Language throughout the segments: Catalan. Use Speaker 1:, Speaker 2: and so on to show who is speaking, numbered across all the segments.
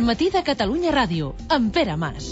Speaker 1: matí de Catalunya Ràdio, amb Pere Mas.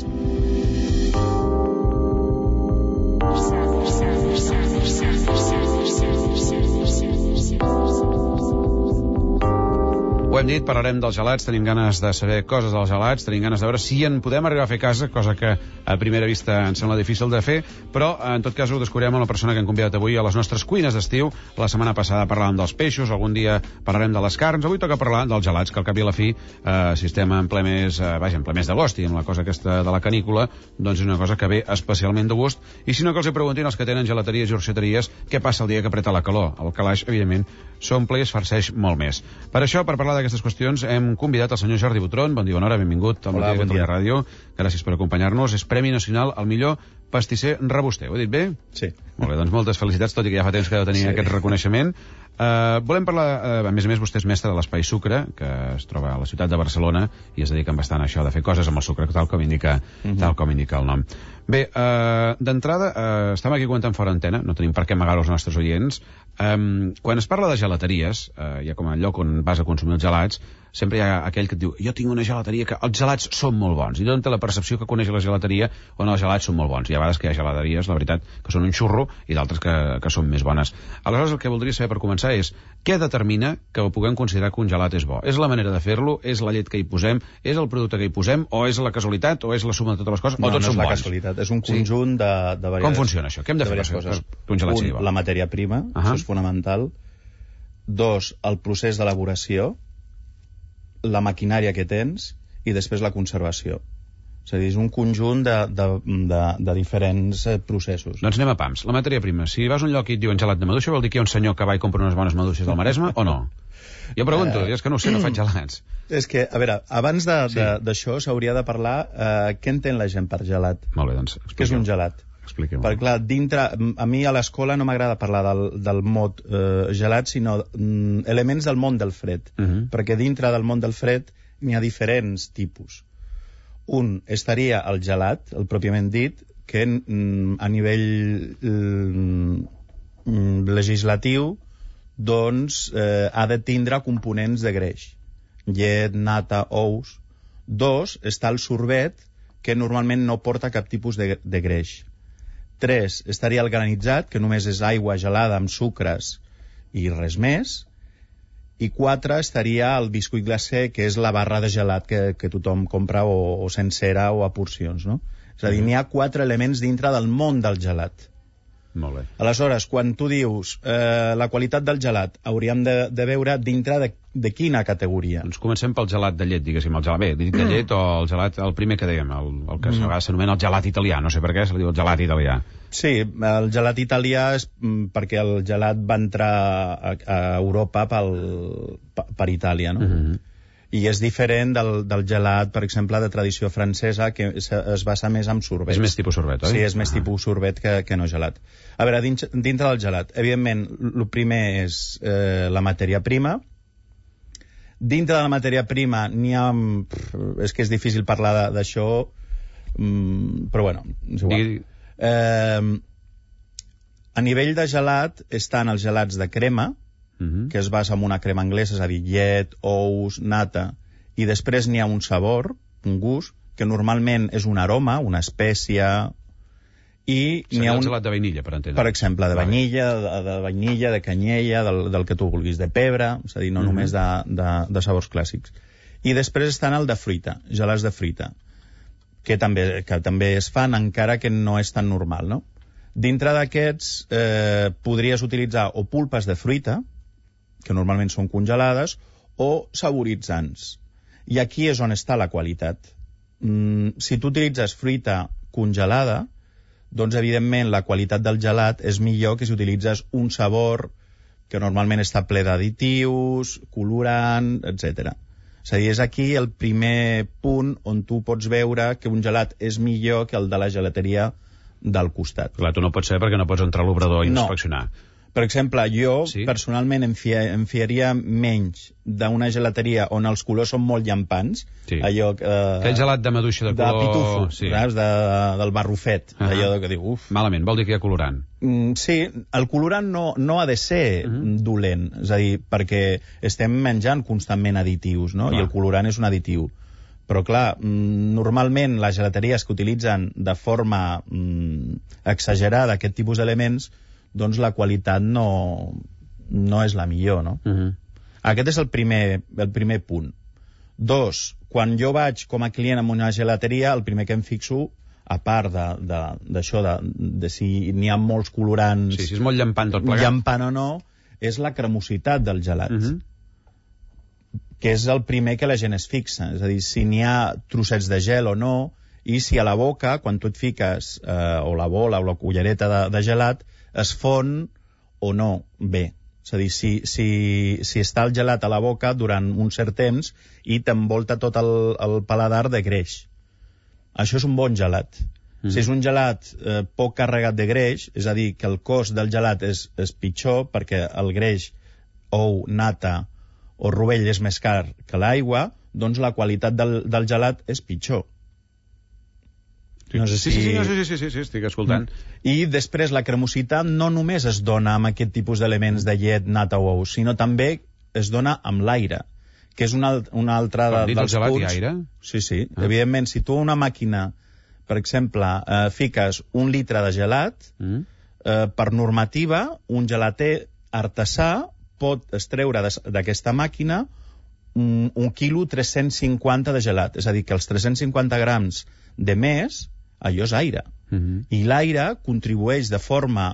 Speaker 2: Ho hem dit, parlarem dels gelats, tenim ganes de saber coses dels gelats, tenim ganes de veure si en podem arribar a fer casa, cosa que a primera vista ens sembla difícil de fer, però en tot cas ho descobrirem amb la persona que hem convidat avui a les nostres cuines d'estiu. La setmana passada parlàvem dels peixos, algun dia parlarem de les carns, avui toca parlar dels gelats, que al cap i a la fi, si estem en ple mes d'agost i amb la cosa aquesta de la canícula, doncs és una cosa que ve especialment de gust. I si no, que els hi preguntin als que tenen gelateries i orxateries què passa el dia que apreta la calor. El calaix, evidentment, s'omple i es farceix molt més. Per això, per parlar d'aquestes qüestions, hem convidat el senyor Jordi Butron. Bon dia, bona hora, benvingut al Matí de Catalunya Ràdio. Gràcies per acompanyar-nos. És Premi Nacional al millor pastisser rebuster. Ho he dit bé?
Speaker 3: Sí.
Speaker 2: Molt bé, doncs moltes felicitats, tot i que ja fa temps que deu tenir aquest reconeixement. Volem parlar, a més, vostè és mestre de l'Espai Sucre, que es troba a la ciutat de Barcelona, i es dediquen bastant a això, de fer coses amb el sucre, tal com indica el nom. Bé, d'entrada, estem aquí comentant fora antena, no tenim per què amagar els nostres oients. Quan es parla de gelateries, ja com a lloc on vas a consumir els gelats, sempre hi ha aquell que et diu, jo tinc una gelateria que els gelats són molt bons, i tothom té la percepció que coneix la gelateria on els gelats són molt bons. Hi ha vegades que hi ha gelateries, la veritat, que són un xurro, i d'altres que són més bones. Aleshores, el que voldria saber per començar és què determina que ho puguem considerar que un gelat és bo? És la manera de fer-lo? És la llet que hi posem? És el producte que hi posem? O és la casualitat? O és la suma de totes les coses?
Speaker 3: No,
Speaker 2: o tots són
Speaker 3: no és la
Speaker 2: bons?
Speaker 3: casualitat, és un conjunt de diverses...
Speaker 2: Com funciona això? Què hem de fer per un gelat sigui bo?
Speaker 3: La matèria prima, això és fonamental. 2, el procés d'elaboració, la maquinària que tens, i després la conservació. És a dir, és un conjunt de diferents processos.
Speaker 2: Doncs anem a pams. La matèria prima. Si vas a un lloc i et diuen gelat de maduixa, vol dir que hi ha un senyor que va i compra unes bones maduixes del Maresme, o no? Jo pregunto, és que no ho sé, no faig gelats.
Speaker 3: És que, a veure, abans d'això s'hauria de parlar què entén la gent per gelat.
Speaker 2: Molt bé, doncs expliqueu.
Speaker 3: Què és un gelat?
Speaker 2: Expliqueu.
Speaker 3: Perquè, clar, a mi a l'escola no m'agrada parlar del mot gelat, sinó elements del món del fred. Perquè dintre del món del fred n'hi ha diferents tipus. Un estaria el gelat, el pròpiament dit, que a nivell legislatiu doncs ha de tindre components de greix. Llet, nata, ous. 2, està el sorbet, que normalment no porta cap tipus de greix. 3, estaria el granitzat, que només és aigua gelada amb sucres i res més. I 4, estaria el biscuit glacé, que és la barra de gelat que tothom compra o sencera o a porcions, no? És a dir, n'hi ha 4 elements dintre del món del gelat.
Speaker 2: Molt bé.
Speaker 3: Aleshores, quan tu dius la qualitat del gelat, hauríem de veure dintre de quina categoria.
Speaker 2: Doncs comencem pel gelat de llet, diguéssim, el gelat de llet o el gelat, el primer que dèiem, el que a vegades s'anomena el gelat italià, no sé per què se li diu el gelat italià.
Speaker 3: Sí, el gelat italià és perquè el gelat va entrar a Europa per Itàlia, no? I és diferent del gelat, per exemple, de tradició francesa, que es basa més en sorbet.
Speaker 2: És més tipus sorbet, oi?
Speaker 3: Sí, és més tipus sorbet que no gelat. A veure, dintre del gelat, evidentment, el primer és la matèria prima. Dintre de la matèria prima n'hi ha... És que és difícil parlar d'això, però bueno, és igual. A nivell de gelat estan els gelats de crema, que es basa en una crema anglesa, és a dir, llet, ous, nata, i després n'hi ha un sabor, un gust, que normalment és un aroma, una espècia, i n'hi ha un...
Speaker 2: gelat de vainilla, per entendre.
Speaker 3: Per exemple, de vainilla, de canyella, del que tu vulguis, de pebre, és a dir, no només de sabors clàssics. I després estan el de fruita, gelats de fruita, que també es fan, encara que no és tan normal, no? Dintre d'aquests podries utilitzar o pulpes de fruita, que normalment són congelades, o saboritzants. I aquí és on està la qualitat. Si tu utilitzes fruita congelada, doncs evidentment la qualitat del gelat és millor que si utilitzes un sabor que normalment està ple d'additius, colorant, etc. És a dir, és aquí el primer punt on tu pots veure que un gelat és millor que el de la gelateria del costat.
Speaker 2: Clar, tu no pots saber perquè no pots entrar a l'obrador i inspeccionar.
Speaker 3: Per exemple, jo personalment em fiaria menys d'una gelateria on els colors són molt llampants.
Speaker 2: Sí.
Speaker 3: Allò
Speaker 2: aquell gelat de maduixa de color...
Speaker 3: De pitufo, saps? Del barrufet. Allò que diu, uf.
Speaker 2: Malament, vol dir que hi ha colorant.
Speaker 3: Sí, el colorant no ha de ser dolent. És a dir, perquè estem menjant constantment additius, no? I el colorant és un additiu. Però, clar, normalment les gelateries que utilitzen de forma exagerada aquest tipus d'elements, doncs la qualitat no és la millor, no? Aquest és el primer punt. 2, quan jo vaig com a client en una gelateria, el primer que em fixo, a part d'això, de si n'hi ha molts colorants...
Speaker 2: Sí, si és molt llampant tot plegat.
Speaker 3: Llampant o no, és la cremositat del gelat. Que és el primer que la gent es fixa. És a dir, si n'hi ha trossets de gel o no, i si a la boca, quan tu et fiques o la bola o la cullereta de gelat, es fon o no bé. És a dir, si està el gelat a la boca durant un cert temps i t'envolta tot el paladar de greix. Això és un bon gelat. Si és un gelat poc carregat de greix, és a dir, que el cost del gelat és pitjor, perquè el greix, ou, nata o rovell és més car que l'aigua, doncs la qualitat del gelat és pitjor. No sé si...
Speaker 2: Sí, estic escoltant.
Speaker 3: I després la cremositat no només es dona amb aquest tipus d'elements de llet, nata o ou, sinó també es dona amb l'aire, que és un altre dels
Speaker 2: gelat
Speaker 3: punts...
Speaker 2: i aire?
Speaker 3: Sí. Evidentment, si tu a una màquina, per exemple, fiques 1 litre de gelat, per normativa, un gelater artesà pot extreure d'aquesta màquina 1 quilo 350 de gelat. És a dir, que els 350 grams de més, allò és aire. I l'aire contribueix de forma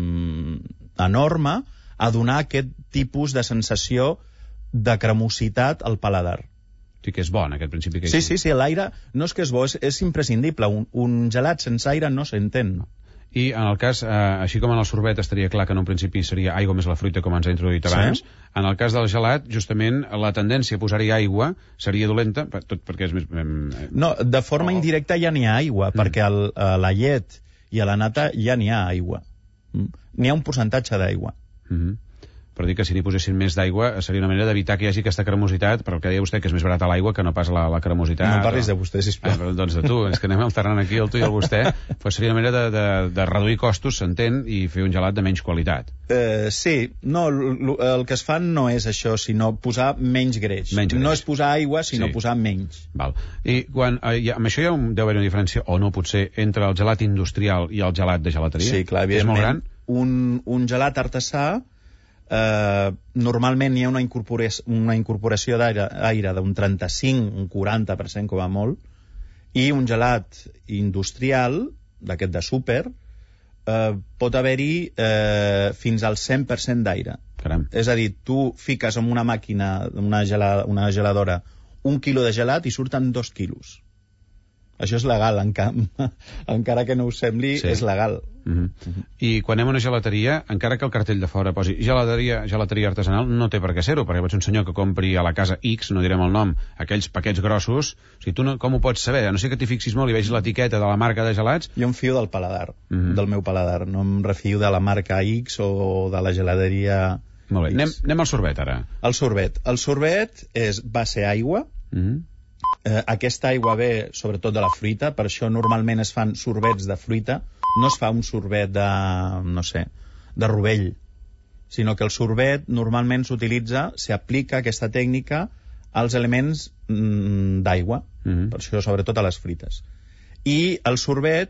Speaker 3: enorme a donar aquest tipus de sensació de cremositat al paladar.
Speaker 2: Sí que és bo, en aquest principi. Que
Speaker 3: sí, l'aire no és que és bo, és imprescindible. Un gelat sense aire no s'entén.
Speaker 2: I en el cas, així com en el sorbet estaria clar que en un principi seria aigua més la fruita, com ens ha introduït abans, en el cas del gelat, justament, la tendència a posar-hi aigua seria dolenta, tot perquè és més...
Speaker 3: No, de forma indirecta ja n'hi ha aigua, perquè a la llet i a la nata ja n'hi ha aigua. N'hi ha un percentatge d'aigua.
Speaker 2: Per dir que si n'hi posessin més d'aigua seria una manera d'evitar que hi hagi aquesta cremositat, però el que deia vostè, que és més barata l'aigua que no pas la cremositat.
Speaker 3: No parlis de vostè, sisplau.
Speaker 2: Doncs de tu, és que anem alternant aquí el tu i el vostè, però seria una manera de reduir costos, s'entén, i fer un gelat de menys qualitat.
Speaker 3: Sí, no, el que es fa no és això, sinó posar menys greix. No és posar aigua, sinó posar menys.
Speaker 2: Val. I quan, amb això deu haver una diferència, o no potser, entre el gelat industrial i el gelat de gelateria?
Speaker 3: Sí, clar, evidentment.
Speaker 2: És molt gran?
Speaker 3: Un gelat artesà normalment hi ha una incorporació d'aire d'un 35, un 40% com a molt, i un gelat industrial, d'aquest de súper, pot haver-hi fins al 100% d'aire.
Speaker 2: Caram.
Speaker 3: És a dir, tu fiques en una màquina, una geladora, 1 quilo de gelat i surten 2 quilos. Això és legal, encara que no us sembli, és legal.
Speaker 2: I quan anem a una gelateria, encara que el cartell de fora posi gelateria artesanal, no té per què ser-ho, perquè pots un senyor que compri a la casa X, no direm el nom, aquells paquets grossos, o sigui, tu com ho pots saber? A no sé que t'hi fixis molt i vegis l'etiqueta de la marca de gelats.
Speaker 3: Jo em fio del paladar, del meu paladar, no em refio de la marca X o de la gelateria X.
Speaker 2: Molt bé, anem al sorbet ara.
Speaker 3: El sorbet va ser aigua. Aquesta aigua ve sobretot de la fruita, per això normalment es fan sorbets de fruita, no es fa un sorbet de rovell, sinó que el sorbet normalment s'aplica aquesta tècnica als elements d'aigua, per això sobretot a les fruites. I el sorbet,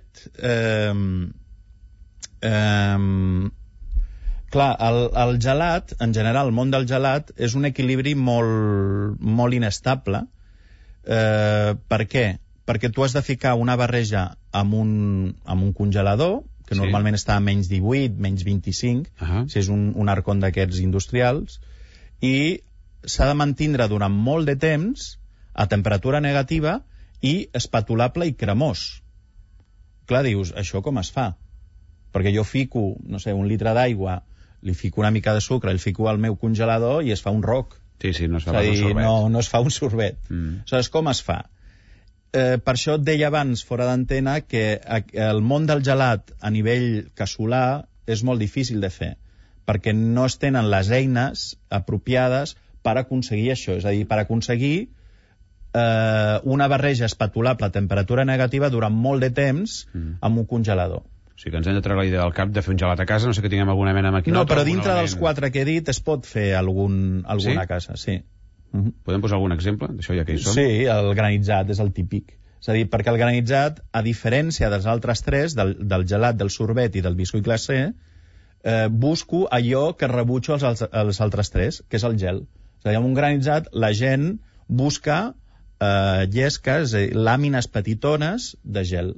Speaker 3: clar, el gelat, en general, el món del gelat és un equilibri molt inestable. Per què? Perquè tu has de ficar una barreja amb un congelador, que normalment està a menys 18, menys 25, si és un arcon d'aquests industrials, i s'ha de mantindre durant molt de temps a temperatura negativa i espatulable i cremós. Clar, dius, això com es fa? Perquè jo fico, no sé, 1 litre d'aigua, li fico una mica de sucre, el fico al meu congelador i es fa un roc.
Speaker 2: Sí, no es fa un sorbet.
Speaker 3: No es fa un sorbet. Aleshores, com es fa? Per això et deia abans, fora d'antena, que el món del gelat a nivell casolà és molt difícil de fer, perquè no es tenen les eines apropiades per aconseguir això, és a dir, per aconseguir una barreja espatulable a temperatura negativa durant molt de temps amb un congelador.
Speaker 2: O sigui que ens hem de treure la idea del cap de fer un gelat a casa, no sé que tinguem alguna mena de maquinota.
Speaker 3: No, però dintre dels 4 que he dit es pot fer alguna casa, sí.
Speaker 2: Podem posar algun exemple d'això, ja que hi som?
Speaker 3: Sí, el granitzat és el típic. És a dir, perquè el granitzat, a diferència dels altres tres, del gelat, del sorbet i del biscuit glacé, busco allò que rebutjo els altres tres, que és el gel. És a dir, amb un granitzat la gent busca llesques, làmines petitones de gel.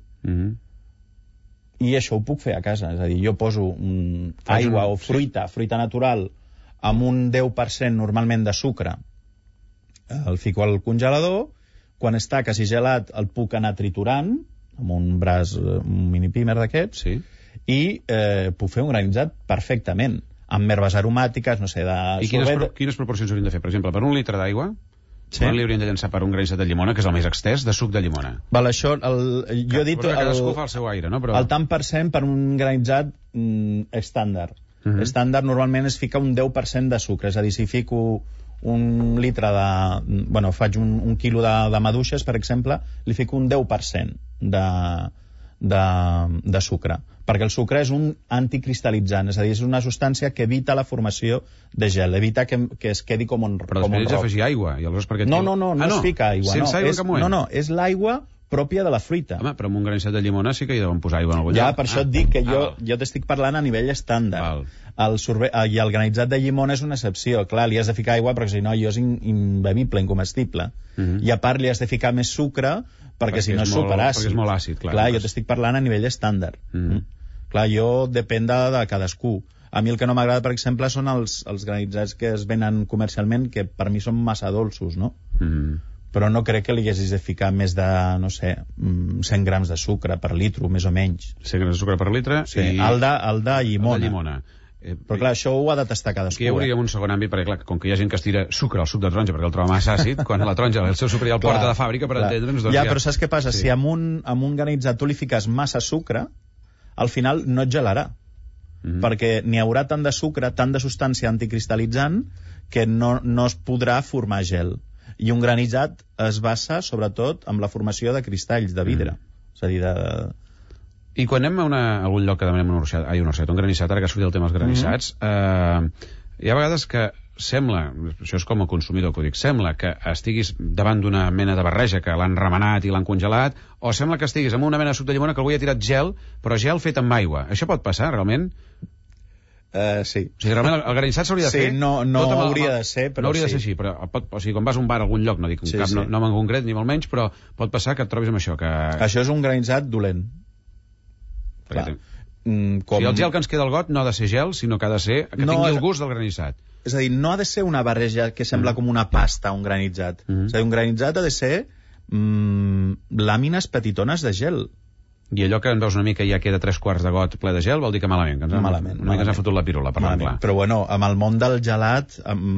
Speaker 3: I això ho puc fer a casa. És a dir, jo poso aigua o fruita natural, amb un 10% normalment de sucre, el fico al congelador, quan està quasi gelat el puc anar triturant, amb un braç, un mini pimer d'aquests, i puc fer un granitzat perfectament, amb herbes aromàtiques, no sé, de...
Speaker 2: I quines proporcions haurien de fer? Per exemple, per un litre d'aigua, quan li haurien de llançar per un granitzat de llimona, que és el més extès, de suc de llimona?
Speaker 3: Val, això, jo he dit...
Speaker 2: Cadascú fa el seu aire, no?
Speaker 3: El tant per cent per un granitzat estàndard. Estàndard normalment es fica un 10% de sucre, és a dir, si fico un litre de... Bueno, faig un quilo de maduixes, per exemple, li fico un 10% de sucre, perquè el sucre és un anticristal·litzant, és a dir, és una substància que evita la formació de gel, evita que es quedi com un roc.
Speaker 2: Però després ets d'afegir aigua, i aleshores per què...
Speaker 3: No es fica aigua.
Speaker 2: Sense aigua cap moment?
Speaker 3: No, és l'aigua pròpia de la fruita.
Speaker 2: Home, però amb un granitzat de llimona sí que hi deuen posar aigua en algun lloc.
Speaker 3: Ja, per això et dic que jo t'estic parlant a nivell estàndard. I el granitzat de llimona és una excepció. Clar, li has de ficar aigua, perquè si no, allò és imbevible, incomestible. I a part li has de ficar més sucre, perquè si no és superàcid.
Speaker 2: Perquè és molt àcid, clar.
Speaker 3: Clar, jo t'estic parlant a nivell estàndard. Clar, jo depèn de cadascú. A mi el que no m'agrada, per exemple, són els granitzats que es venen comercialment, que per mi són massa dolços, no? Però no crec que li haguessis de ficar més de, no sé, 100 grams de sucre per litre, més o menys.
Speaker 2: 100 grams de sucre per litre?
Speaker 3: Sí, el de llimona. Però clar, això ho ha de tastar cadascú.
Speaker 2: Aquí hi hauria un segon àmbit, perquè clar, com que hi ha gent que es tira sucre al suc de taronja perquè el troba massa àcid, quan la taronja el seu sucre ja el porta de fàbrica, per entendre'ns...
Speaker 3: Ja, però saps què passa? Si amb un granitzat tu li fiques massa sucre, al final no et gelarà. Perquè n'hi haurà tant de sucre, tant de substància anticristal·litzant, que no es podrà formar gel. I un granitzat es basa, sobretot, en la formació de cristalls de vidre. És a dir,
Speaker 2: I quan anem a algun lloc que demanem un granissat, ara que ha sortit el tema dels granissats, hi ha vegades que sembla, això és com a consumidor que ho dic, sembla que estiguis davant d'una mena de barreja que l'han remenat i l'han congelat, o sembla que estiguis amb una mena de suc de llimona que algú hi ha tirat gel, però gel fet amb aigua. Això pot passar, realment?
Speaker 3: Sí.
Speaker 2: O sigui, realment el granissat s'hauria de fer...
Speaker 3: Sí, no hauria de ser, però
Speaker 2: no hauria de ser així, però o sigui, quan vas a un bar a algun lloc, no dic cap nom en concret, ni molt menys, però pot passar que et trobis amb això, que...
Speaker 3: Això és un granissat dolent.
Speaker 2: Clar. O sigui, el gel que ens queda al got no ha de ser gel, sinó que ha de ser que tingui el gust del granissat.
Speaker 3: És a dir, no ha de ser una barreja que sembla com una pasta, un granissat. És a dir, un granissat ha de ser làmines petitones de gel.
Speaker 2: I allò que en veus una mica ja queda 3/4 de got ple de gel, vol dir que malament.
Speaker 3: Malament.
Speaker 2: Una mica ens ha fotut la pirula, parlant clar.
Speaker 3: Però bueno, amb el món del gelat,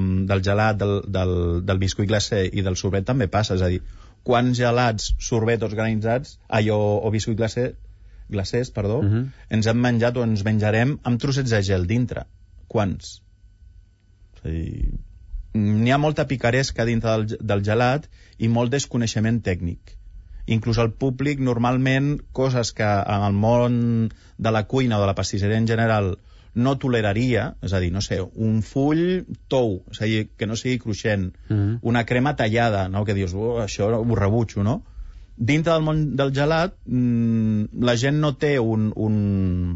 Speaker 3: del biscuit glacé i del sorbet també passa. És a dir, quants gelats, sorbetos granitzats, o biscuit glacers, ens hem menjat o ens menjarem amb trossets de gel dintre. Quants? És a dir, n'hi ha molta picaresca dintre del gelat i molt desconeixement tècnic. Inclús el públic, normalment, coses que en el món de la cuina o de la pastisseria en general no toleraria, és a dir, no sé, un full tou, és a dir, que no sigui cruixent, una crema tallada, no? Que dius, això ho rebutjo, no? Dintre del món del gelat, la gent no té un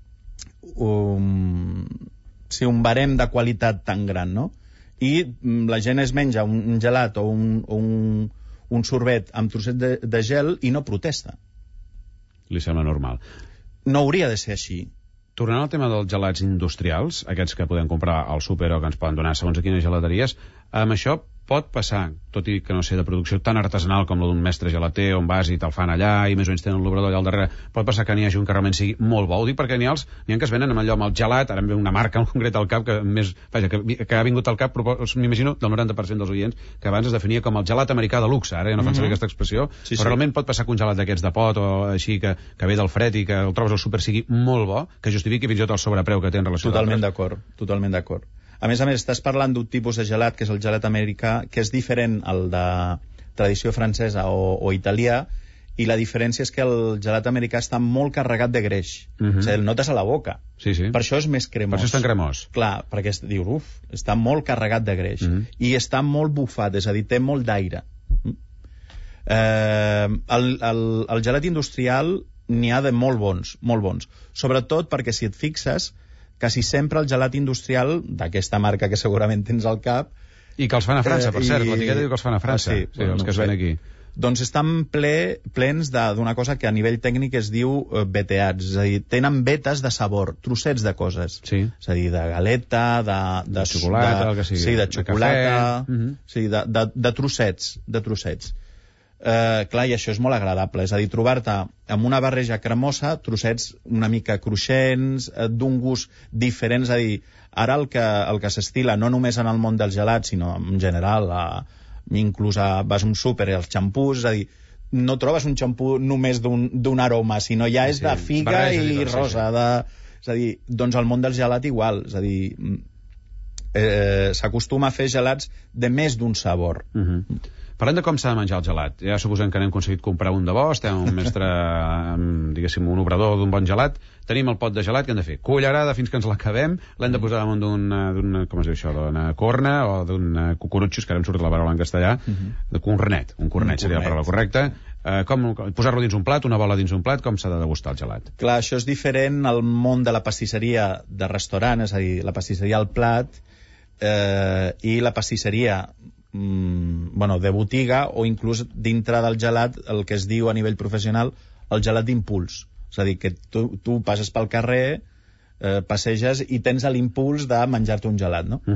Speaker 3: barem de qualitat tan gran, no? I la gent es menja un gelat o un sorbet amb trosset de gel i no protesta.
Speaker 2: Li sembla normal.
Speaker 3: No hauria de ser així.
Speaker 2: Tornant al tema dels gelats industrials, aquests que podem comprar al súper o que ens poden donar segons a quines gelateries, amb això pot passar, tot i que no sé, de producció tan artesanal com la d'un mestre gelater, on vas i te'l fan allà i més o menys tenen l'obrador allà al darrere, pot passar que n'hi hagi un que realment sigui molt bo. Ho dic perquè n'hi ha que es venen amb allò, amb el gelat, ara em ve una marca en concret al cap que ha vingut al cap, m'imagino, del 90% dels oients, que abans es definia com el gelat americà de luxe, ara ja no fan servir aquesta expressió, però realment pot passar que un gelat d'aquests de pot o així, que ve del fred i que el trobes al súper sigui molt bo, que justifiqui fins i tot el sobrepreu que té en relació a
Speaker 3: Totalment d'acord. A més, estàs parlant d'un tipus de gelat, que és el gelat americà, que és diferent al de tradició francesa o italià, I la diferència és que el gelat americà està molt carregat de greix. O sigui, el notes a la boca.
Speaker 2: Sí.
Speaker 3: Per això és més cremós.
Speaker 2: Per això és tan cremós.
Speaker 3: Clar, perquè dius, està molt carregat de greix. I està molt bufat, és a dir, té molt d'aire. El gelat industrial n'hi ha de molt bons. Sobretot perquè, si et fixes, quasi sempre el gelat industrial, d'aquesta marca que segurament tens al cap...
Speaker 2: I que els fan a França, per cert. L'etiqueta diu que els fan a França. Sí, els que es ven aquí.
Speaker 3: Doncs estan plens d'una cosa que a nivell tècnic es diu veteats, és a dir, tenen vetes de sabor, trossets de coses.
Speaker 2: Sí.
Speaker 3: És a dir, de galeta, de
Speaker 2: xocolata, el que sigui.
Speaker 3: Sí, de xocolata, sí, de trossets. Clar, i això és molt agradable, és a dir, trobar-te amb una barreja cremosa, trossets una mica cruixents, d'un gust diferent, és a dir, ara el que s'estila, no només en el món del gelat, sinó en general, inclús vas a un súper i els xampús, és a dir, no trobes un xampú només d'un aroma, sinó ja és de figa i rosa. És a dir, doncs el món del gelat igual, és a dir, s'acostuma a fer gelats de més d'un sabor.
Speaker 2: Parlem de com s'ha de menjar el gelat. Ja suposem que n'hem aconseguit comprar un de bo, estem un mestre, diguéssim, un obrador d'un bon gelat. Tenim el pot de gelat, que hem de fer? Cullerada fins que ens l'acabem, l'hem de posar damunt d'una, com es diu això, d'una corna o d'un cucurutxo, que ara em surt la paraula en castellà, de cornet. Un cornet seria la paraula correcta. Posar-lo dins un plat, una bola dins un plat, com s'ha de degustar el gelat? Clar,
Speaker 3: això és diferent al món de la pastisseria de restaurant, és a dir, la pastisseria al plat i la pastisseria de botiga, o inclús dintre del gelat el que es diu a nivell professional el gelat d'impuls, és a dir, que tu passes pel carrer, passeges i tens l'impuls de menjar-te un gelat, no?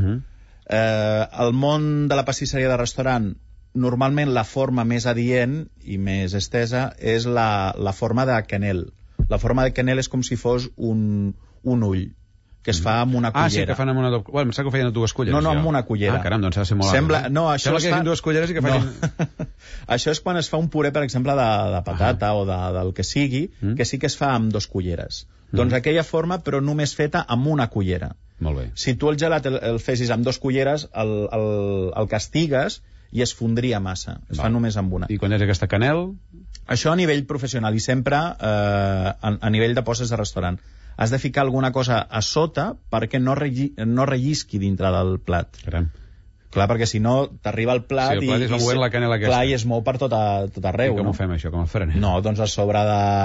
Speaker 3: El món de la pastisseria de restaurant, normalment la forma més adient i més estesa és la forma de quenel. La forma de quenel és com si fos un ull que es fa amb una cullera.
Speaker 2: Sí, que fan amb una... Bueno, em sembla que ho feien amb dues culleres.
Speaker 3: No, amb una cullera.
Speaker 2: Caram, doncs ha de ser molt alt. Sembla que hi hagi dues culleres i que facin...
Speaker 3: Això és quan es fa un puré, per exemple, de patata o del que sigui, que sí que es fa amb 2 culleres. Doncs aquella forma, però només feta amb una cullera.
Speaker 2: Molt bé.
Speaker 3: Si tu el gelat el fessis amb 2 culleres, el castigues i es fondria massa. Es fa només amb una.
Speaker 2: I quan és aquesta canel?
Speaker 3: Això a nivell professional i sempre a nivell de postres de restaurant. Has de ficar alguna cosa a sota perquè no rellisqui dintre del plat.
Speaker 2: Caram.
Speaker 3: Clar, perquè si no t'arriba al plat,
Speaker 2: i la canela aquesta.
Speaker 3: Clar, i es mou per tot arreu.
Speaker 2: I com ho fem, això? Com el frenem?
Speaker 3: No, doncs a sobre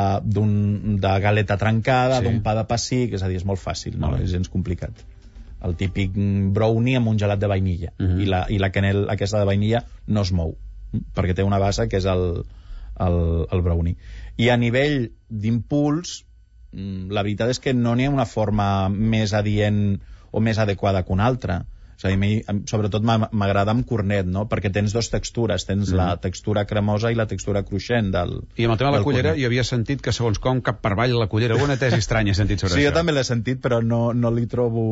Speaker 3: de galeta trencada, d'un pa de pessic, és a dir, és molt fàcil, no? És gens complicat. El típic brownie amb un gelat de vainilla. I la canel aquesta de vainilla no es mou, perquè té una base que és el brownie. I a nivell d'impuls, la veritat és que no n'hi ha una forma més adient o més adequada que una altra. És a dir, sobretot m'agrada amb cornet, no? Perquè tens 2 textures, tens la textura cremosa i la textura cruixent del
Speaker 2: I amb el tema de la cullera, jo havia sentit que segons com cap per avall la cullera, una tesi estranya he sentit sobre això.
Speaker 3: Sí, jo també l'he sentit, però no li trobo...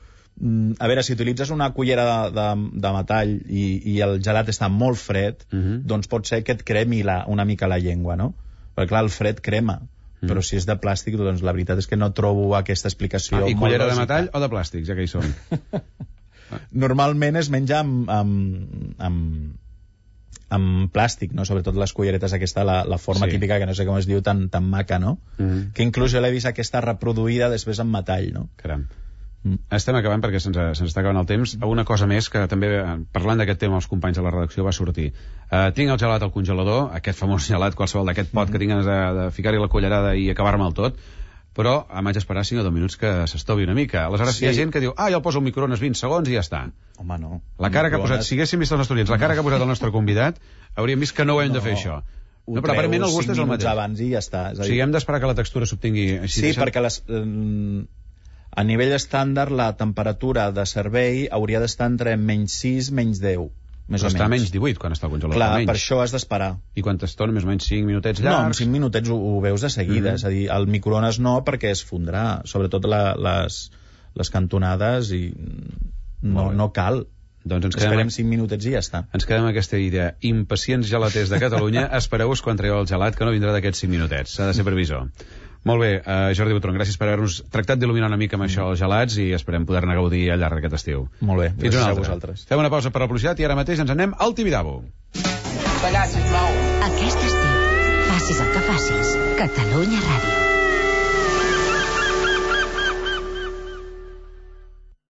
Speaker 3: A veure, si utilitzes una cullera de metall i el gelat està molt fred, doncs pot ser que et cremi una mica la llengua, no? Perquè clar, el fred crema. Però si és de plàstic, doncs la veritat és que no trobo aquesta explicació.
Speaker 2: I cullera de metall o de plàstic, ja que hi som?
Speaker 3: Normalment es menja amb plàstic, no? Sobretot les culleretes aquesta, la forma típica, que no sé com es diu, tan maca, no? Que inclús jo l'he vist aquesta reproduïda després en metall, no?
Speaker 2: Caram. Estem acabant perquè se'ns està acabant el temps. Una cosa més que també, parlant d'aquest tema, els companys de la redacció va sortir. Tinc el gelat al congelador, aquest famós gelat, qualsevol d'aquest pot que tinc ganes de ficar-hi la cullerada i acabar-me el tot, però m'haig d'esperar 5 o 10 minuts que s'estovi una mica. Aleshores hi ha gent que diu, jo el poso al microones 20 segons i ja està.
Speaker 3: Home, no.
Speaker 2: La cara que ha posat, si haguéssim vist els nostres oients, la cara que ha posat el nostre convidat, hauríem vist que no ho hem de fer això.
Speaker 3: No, però aparentment el gust és el mateix. Abans i ja està.
Speaker 2: O sigui, hem d'esperar que la textura s'obtingui així.
Speaker 3: Sí, perquè a nivell estàndard la temperatura de servei hauria d'estar entre menys 6 i menys 10, més o menys.
Speaker 2: Està a menys 18 quan està al congelador.
Speaker 3: Clar, per això has d'esperar.
Speaker 2: I quanta estona? Més o menys 5 minutets llargs?
Speaker 3: No, en 5 minutets ho veus de seguida. És a dir, el microones no, perquè es fondrà. Sobretot les cantonades i no cal.
Speaker 2: Doncs
Speaker 3: esperem 5 minutets i ja està.
Speaker 2: Ens quedem amb aquesta idea. Impacients gelaters de Catalunya, espereu-vos quan traieu el gelat, que no vindrà d'aquests 5 minutets. S'ha de ser previsor. Molt bé, Jordi Butron, gràcies per haver-nos tractat d'il·luminar una mica amb això els gelats i esperem poder-ne gaudir al llarg d'aquest estiu.
Speaker 3: Molt bé,
Speaker 2: fins
Speaker 3: gràcies a vosaltres.
Speaker 2: Fem una pausa per la publicitat i ara mateix ens anem al Tibidabo.
Speaker 1: Aquest estiu,
Speaker 4: Facis el que facis, Catalunya Ràdio.